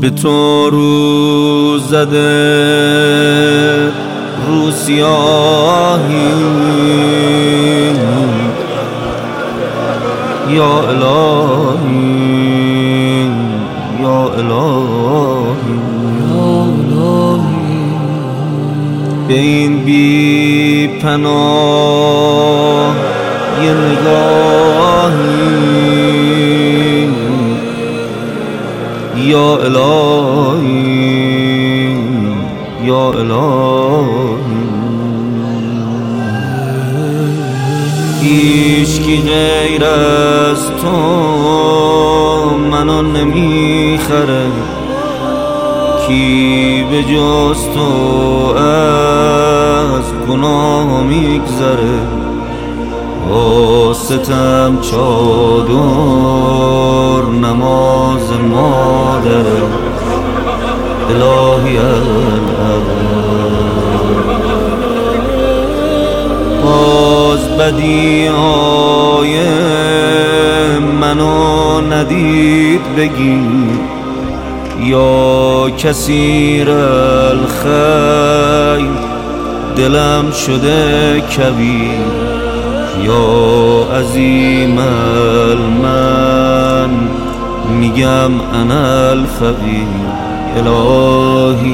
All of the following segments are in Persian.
به تو روز زده رو سیاهی یا الهی یا الهی به این بی پناه یه نگاهی یا الهی یا الهی هیچکی غیر از تو منو نمیخره، کی به جز تو از گناه میگذره، ستم چادر نماز مادره الهی باز بدیهای منو ندید بگیر، یا کثیر الخیر دلم شده کبیر، یا عظیم المن میگم انا الفقیر الهی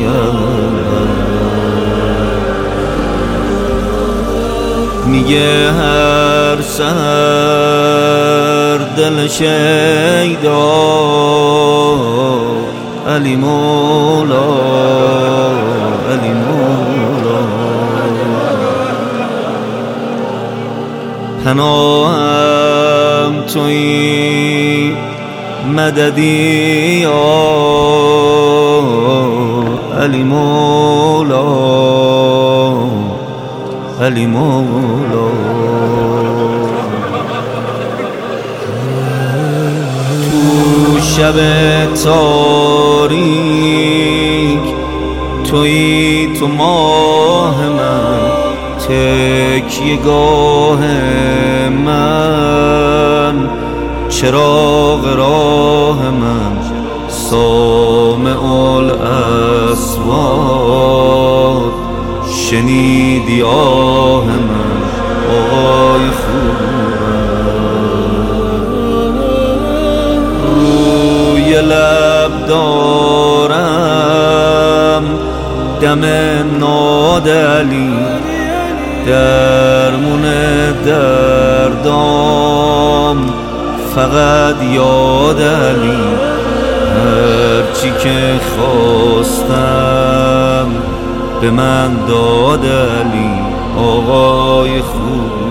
میگه هر سحر دل شیدا علی مولا علی مولا پناهم تویی مددی یا علی مولا علی مولا تو شب تاریک تویی تو ماه من، تکیه‌گاه من، چراغ راه من، سامع الاصوات شنیدی آه من آی خوبم، روی لب دارم دم نادلی، درمون دردام فقط یاد علی، هرچی که خواستم به من داد علی آقای خوب.